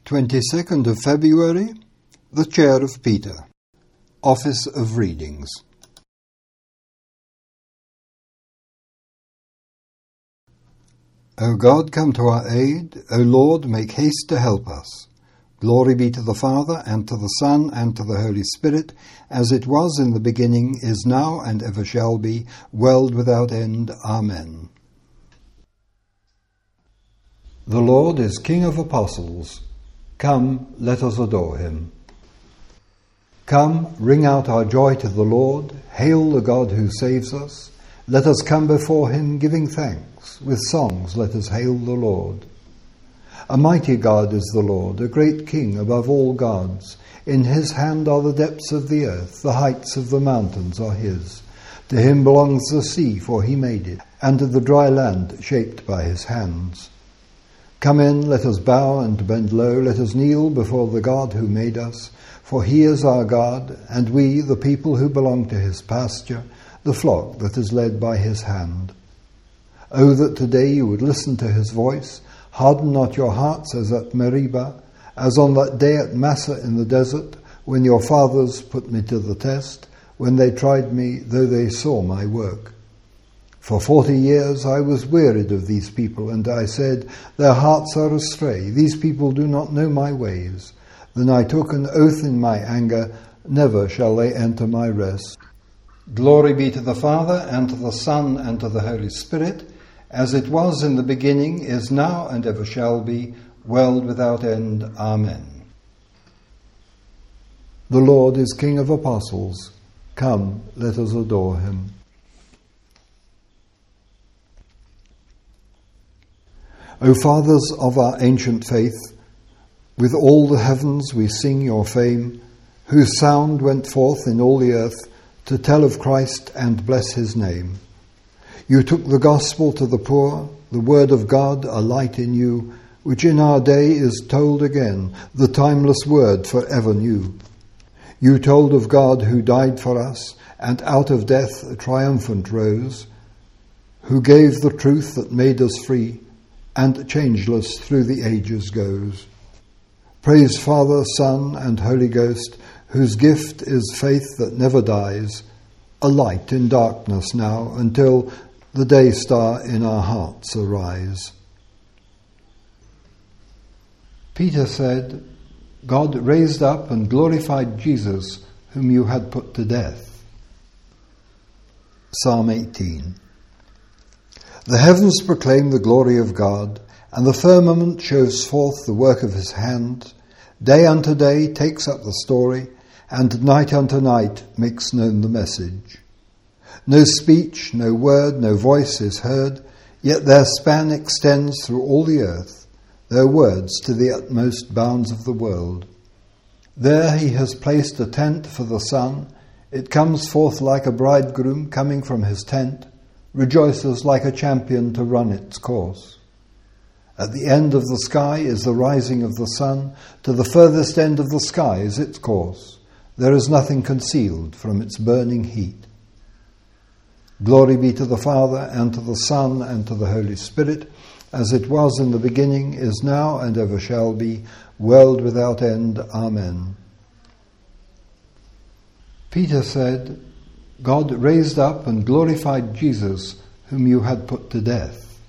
22nd of February, the Chair of Peter, Office of Readings. O God, come to our aid. O Lord, make haste to help us. Glory be to the Father, and to the Son, and to the Holy Spirit, as it was in the beginning, is now, and ever shall be, world without end. Amen. The Lord is King of apostles. Come, let us adore him. Come, ring out our joy to the Lord. Hail the God who saves us. Let us come before him giving thanks. With songs let us hail the Lord. A mighty God is the Lord, a great King above all gods. In his hand are the depths of the earth, the heights of the mountains are his. To him belongs the sea, for he made it, and the dry land shaped by his hands. Come in, let us bow and bend low, let us kneel before the God who made us, for he is our God, and we, the people who belong to his pasture, the flock that is led by his hand. Oh, that today you would listen to his voice, harden not your hearts as at Meribah, as on that day at Massah in the desert, when your fathers put me to the test, when they tried me, though they saw my work. For 40 years I was wearied of these people, and I said, their hearts are astray, these people do not know my ways. Then I took an oath in my anger, never shall they enter my rest. Glory be to the Father, and to the Son, and to the Holy Spirit, as it was in the beginning, is now, and ever shall be, world without end. Amen. The Lord is King of apostles. Come, let us adore him. O fathers of our ancient faith, with all the heavens we sing your fame, whose sound went forth in all the earth to tell of Christ and bless his name. You took the gospel to the poor, the word of God, a light in you, which in our day is told again, the timeless word forever new. You told of God who died for us, and out of death triumphant rose, who gave the truth that made us free, and changeless through the ages goes. Praise Father, Son, and Holy Ghost, whose gift is faith that never dies, a light in darkness now, until the day star in our hearts arise. Peter said, God raised up and glorified Jesus, whom you had put to death. Psalm 18. The heavens proclaim the glory of God, and the firmament shows forth the work of his hand. Day unto day takes up the story, and night unto night makes known the message. No speech, no word, no voice is heard, yet their span extends through all the earth, their words to the utmost bounds of the world. There he has placed a tent for the sun. It comes forth like a bridegroom coming from his tent, rejoices like a champion to run its course. At the end of the sky is the rising of the sun, to the furthest end of the sky is its course. There is nothing concealed from its burning heat. Glory be to the Father, and to the Son, and to the Holy Spirit, as it was in the beginning, is now, and ever shall be, world without end. Amen. Peter said, God raised up and glorified Jesus, whom you had put to death.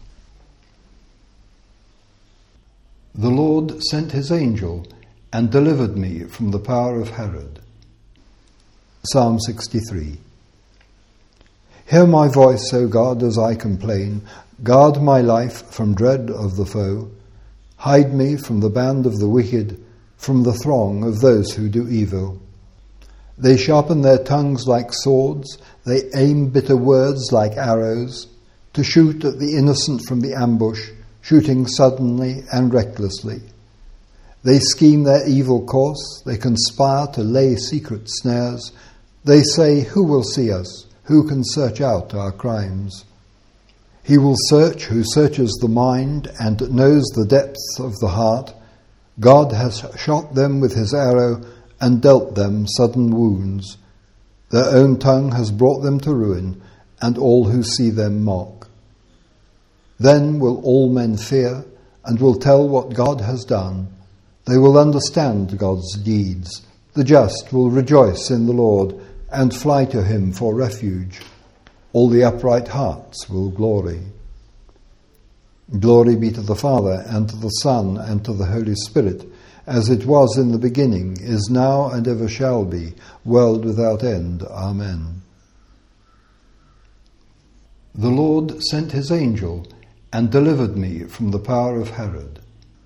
The Lord sent his angel and delivered me from the power of Herod. Psalm 63. Hear my voice, O God, as I complain. Guard my life from dread of the foe. Hide me from the band of the wicked, from the throng of those who do evil. They sharpen their tongues like swords, they aim bitter words like arrows, to shoot at the innocent from the ambush, shooting suddenly and recklessly. They scheme their evil course, they conspire to lay secret snares. They say, who will see us? Who can search out our crimes? He will search who searches the mind and knows the depths of the heart. God has shot them with his arrow and dealt them sudden wounds. Their own tongue has brought them to ruin, and all who see them mock. Then will all men fear, and will tell what God has done. They will understand God's deeds. The just will rejoice in the Lord and fly to him for refuge. All the upright hearts will glory. Glory be to the Father, and to the Son, and to the Holy Spirit, as it was in the beginning, is now, and ever shall be, world without end. Amen. The Lord sent his angel and delivered me from the power of Herod.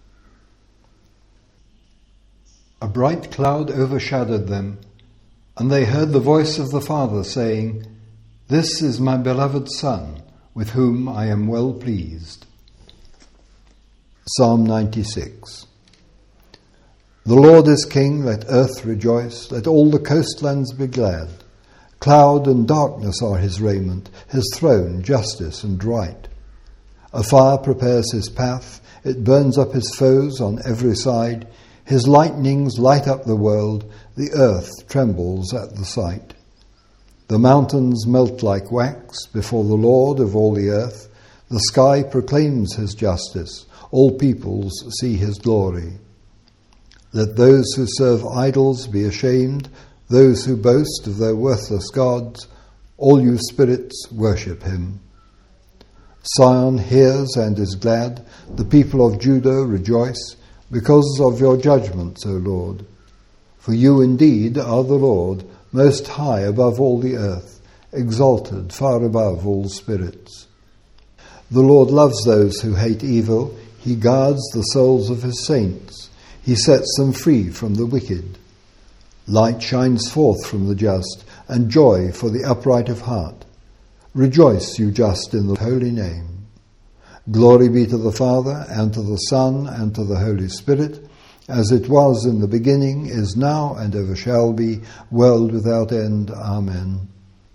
A bright cloud overshadowed them, and they heard the voice of the Father saying, "This is my beloved Son, with whom I am well pleased." Psalm 96. The Lord is King, let earth rejoice, let all the coastlands be glad. Cloud and darkness are his raiment, his throne justice and right. A fire prepares his path, it burns up his foes on every side. His lightnings light up the world, the earth trembles at the sight. The mountains melt like wax before the Lord of all the earth. The sky proclaims his justice, all peoples see his glory. Let those who serve idols be ashamed, those who boast of their worthless gods. All you spirits worship him. Zion hears and is glad, the people of Judah rejoice, because of your judgments, O Lord. For you indeed are the Lord, most high above all the earth, exalted far above all spirits. The Lord loves those who hate evil, he guards the souls of his saints, he sets them free from the wicked. Light shines forth from the just, and joy for the upright of heart. Rejoice, you just, in the holy name. Glory be to the Father, and to the Son, and to the Holy Spirit, as it was in the beginning, is now, and ever shall be, world without end. Amen.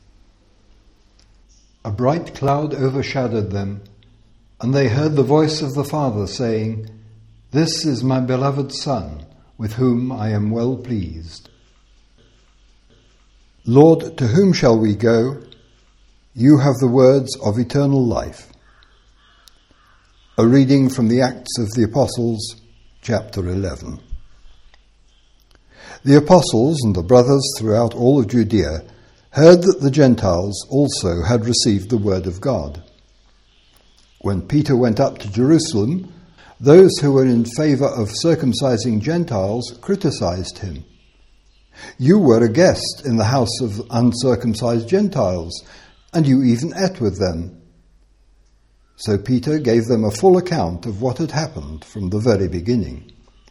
A bright cloud overshadowed them, and they heard the voice of the Father saying, "This is my beloved Son, with whom I am well pleased." Lord, to whom shall we go? You have the words of eternal life. A reading from the Acts of the Apostles, chapter 11. The apostles and the brothers throughout all of Judea heard that the Gentiles also had received the word of God. When Peter went up to Jerusalem, those who were in favor of circumcising Gentiles criticized him. "You were a guest in the house of uncircumcised Gentiles, and you even ate with them." So Peter gave them a full account of what had happened from the very beginning.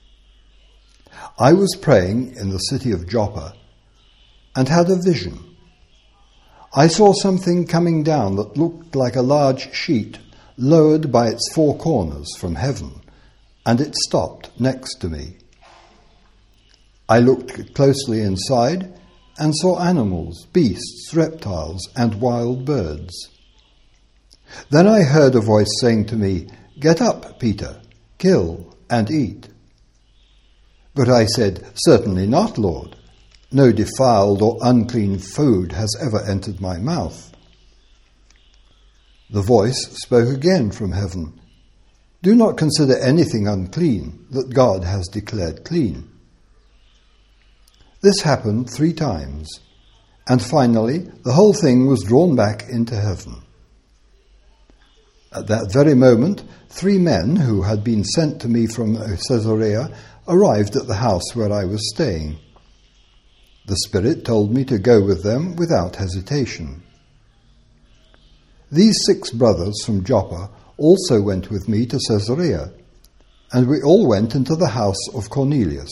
"I was praying in the city of Joppa and had a vision. I saw something coming down that looked like a large sheet lowered by its four corners from heaven, and it stopped next to me. I looked closely inside and saw animals, beasts, reptiles, and wild birds. Then I heard a voice saying to me, 'Get up, Peter, kill and eat.' But I said, 'Certainly not, Lord. No defiled or unclean food has ever entered my mouth.' The voice spoke again from heaven, 'Do not consider anything unclean that God has declared clean.' This happened 3 times, and finally the whole thing was drawn back into heaven. At that very moment, 3 men who had been sent to me from Caesarea arrived at the house where I was staying. The Spirit told me to go with them without hesitation. These 6 brothers from Joppa also went with me to Caesarea, and we all went into the house of Cornelius.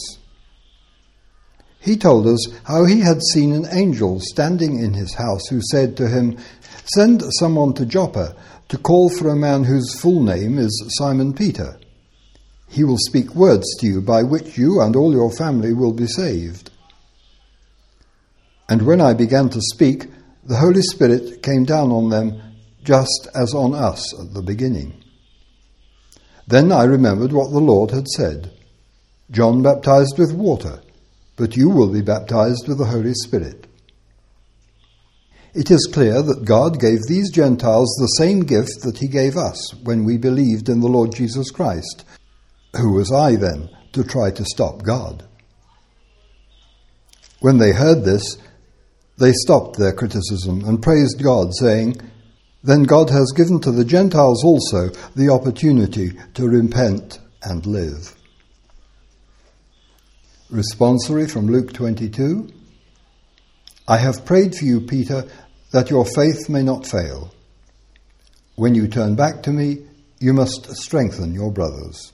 He told us how he had seen an angel standing in his house who said to him, 'Send someone to Joppa to call for a man whose full name is Simon Peter. He will speak words to you by which you and all your family will be saved.' And when I began to speak, the Holy Spirit came down on them just as on us at the beginning. Then I remembered what the Lord had said. 'John baptized with water, but you will be baptized with the Holy Spirit.' It is clear that God gave these Gentiles the same gift that he gave us when we believed in the Lord Jesus Christ. Who was I then to try to stop God. When they heard this, they stopped their criticism and praised God, saying, "Then God has given to the Gentiles also the opportunity to repent and live." Responsory from Luke 22. "I have prayed for you, Peter, that your faith may not fail. When you turn back to me, you must strengthen your brothers.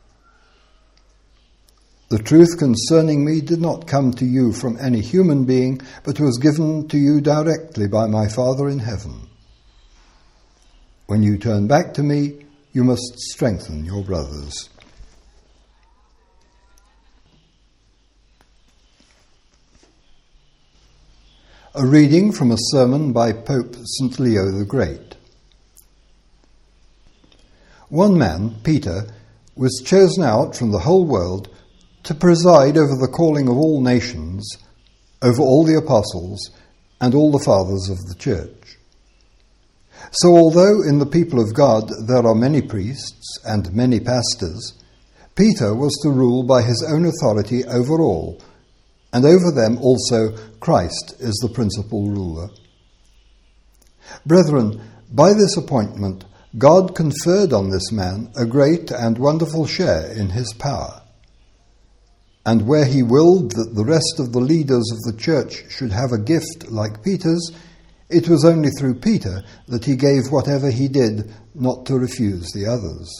The truth concerning me did not come to you from any human being, but was given to you directly by my Father in heaven. When you turn back to me, you must strengthen your brothers." A reading from a sermon by Pope St. Leo the Great. One man, Peter, was chosen out from the whole world to preside over the calling of all nations, over all the apostles, and all the fathers of the church. So although in the people of God there are many priests and many pastors, Peter was to rule by his own authority over all, and over them also Christ is the principal ruler. Brethren, by this appointment God conferred on this man a great and wonderful share in his power. And where he willed that the rest of the leaders of the church should have a gift like Peter's, it was only through Peter that he gave whatever he did, not to refuse the others.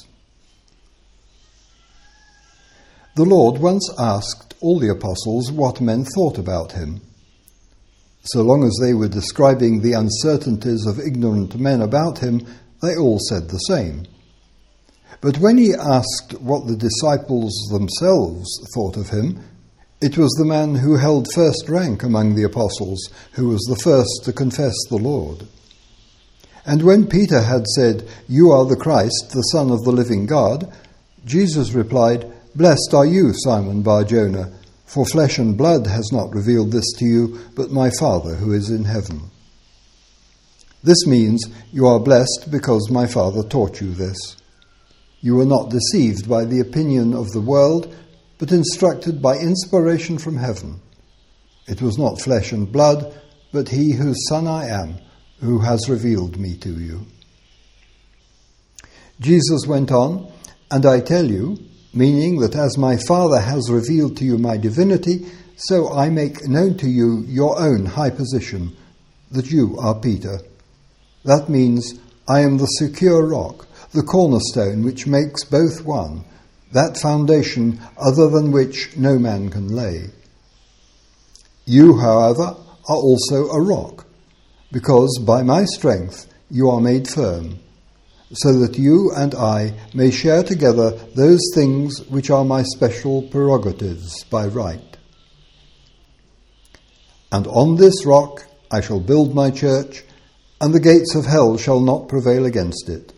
The Lord once asked all the apostles what men thought about him. So long as they were describing the uncertainties of ignorant men about him, they all said the same. But when he asked what the disciples themselves thought of him, it was the man who held first rank among the apostles who was the first to confess the Lord. And when Peter had said, "You are the Christ, the Son of the living God," Jesus replied, "Blessed are you, Simon Bar-Jonah, for flesh and blood has not revealed this to you, but my Father who is in heaven. This means you are blessed because my Father taught you this. You were not deceived by the opinion of the world, but instructed by inspiration from heaven. It was not flesh and blood, but he whose Son I am, who has revealed me to you." Jesus went on, "And I tell you," meaning that as my Father has revealed to you my divinity, so I make known to you your own high position, that you are Peter. That means I am the secure rock, the cornerstone which makes both one, that foundation other than which no man can lay. You, however, are also a rock, because by my strength you are made firm, so that you and I may share together those things which are my special prerogatives by right. And on this rock I shall build my church, and the gates of hell shall not prevail against it.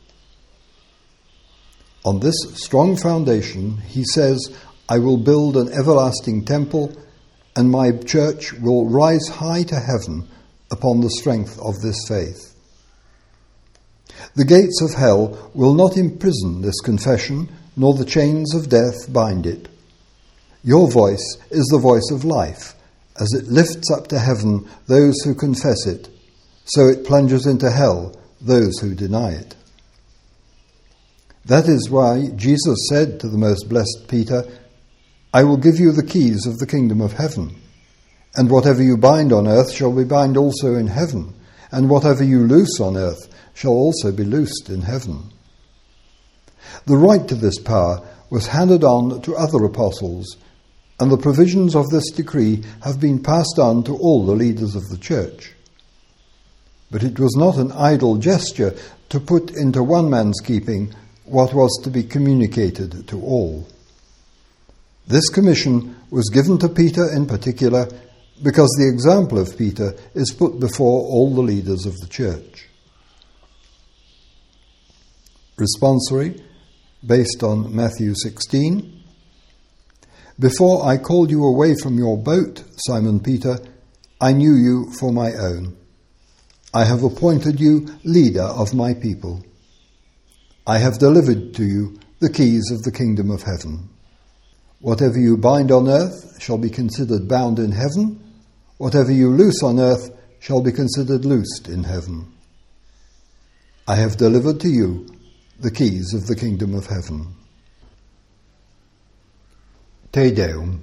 On this strong foundation, he says, I will build an everlasting temple, and my church will rise high to heaven upon the strength of this faith. The gates of hell will not imprison this confession, nor the chains of death bind it. Your voice is the voice of life, as it lifts up to heaven those who confess it, so it plunges into hell those who deny it. That is why Jesus said to the most blessed Peter, I will give you the keys of the kingdom of heaven, and whatever you bind on earth shall be bound also in heaven, and whatever you loose on earth shall also be loosed in heaven. The right to this power was handed on to other apostles, and the provisions of this decree have been passed on to all the leaders of the church. But it was not an idle gesture to put into one man's keeping what was to be communicated to all. This commission was given to Peter in particular because the example of Peter is put before all the leaders of the church. Responsory, based on Matthew 16. Before I called you away from your boat, Simon Peter, I knew you for my own. I have appointed you leader of my people. I have delivered to you the keys of the kingdom of heaven. Whatever you bind on earth shall be considered bound in heaven. Whatever you loose on earth shall be considered loosed in heaven. I have delivered to you the keys of the kingdom of heaven. Te Deum.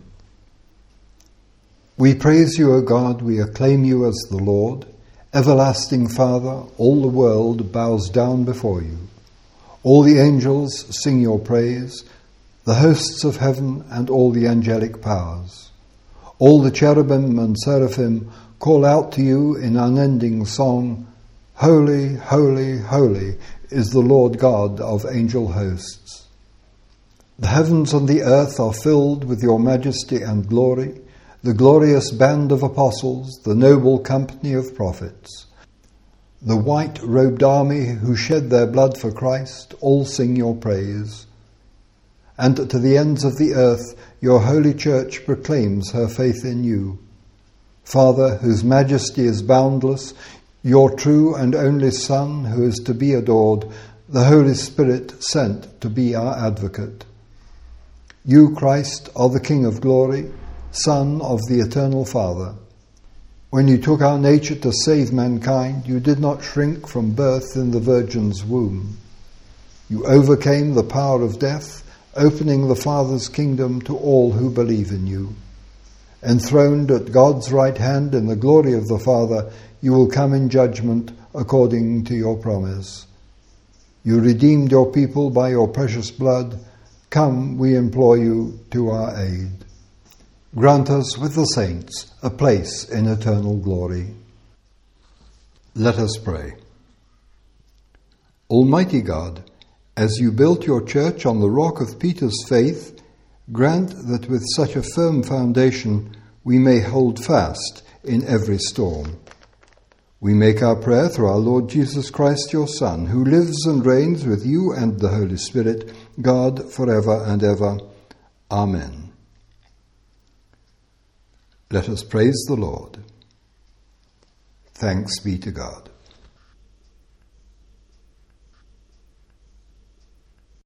We praise you, O God, we acclaim you as the Lord. Everlasting Father, all the world bows down before you. All the angels sing your praise, the hosts of heaven and all the angelic powers. All the cherubim and seraphim call out to you in unending song, Holy, holy, holy is the Lord God of angel hosts. The heavens and the earth are filled with your majesty and glory, the glorious band of apostles, the noble company of prophets. The white-robed army who shed their blood for Christ all sing your praise. And to the ends of the earth your holy church proclaims her faith in you. Father, whose majesty is boundless, your true and only Son, who is to be adored, the Holy Spirit sent to be our advocate. You, Christ, are the King of glory, Son of the eternal Father. When you took our nature to save mankind, you did not shrink from birth in the Virgin's womb. You overcame the power of death, opening the Father's kingdom to all who believe in you. Enthroned at God's right hand in the glory of the Father, you will come in judgment according to your promise. You redeemed your people by your precious blood. Come, we implore you, to our aid. Grant us with the saints a place in eternal glory. Let us pray. Almighty God, as you built your church on the rock of Peter's faith, grant that with such a firm foundation we may hold fast in every storm. We make our prayer through our Lord Jesus Christ, your Son, who lives and reigns with you and the Holy Spirit, God, forever and ever. Amen. Let us praise the Lord. Thanks be to God.